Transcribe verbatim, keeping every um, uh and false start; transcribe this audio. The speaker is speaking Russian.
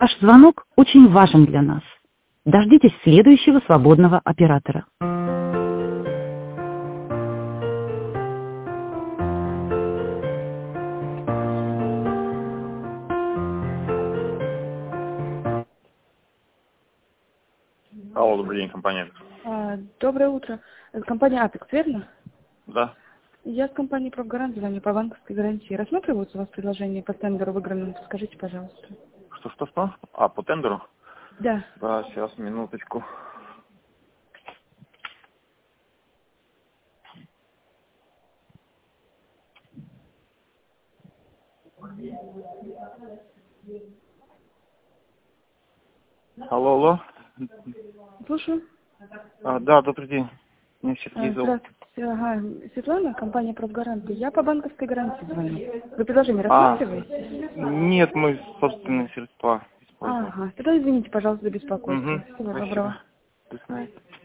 Ваш звонок очень важен для нас. Дождитесь следующего свободного оператора. Алло, добрый день, компания. А, Доброе утро. Это компания Апекс, верно? Да. Я с компании Профгарант, звоню по банковской гарантии. Рассматриваются у вас предложения по тендеру выигранному? Скажите, пожалуйста. Что-что-что? А, по тендеру? Да. Да, сейчас, минуточку. Алло, алло. Слушаю. А, да, добрый день. Меня А, Сергей зовут. Здравствуйте. Ага. Светлана, компания Профгарант. Я по банковской гарантии звоню. Вы предложение А, рассматриваете? нет, мы собственные средства используем. Ага. Тогда извините, пожалуйста, за Угу, беспокойство. Всего спасибо. доброго. До свидания.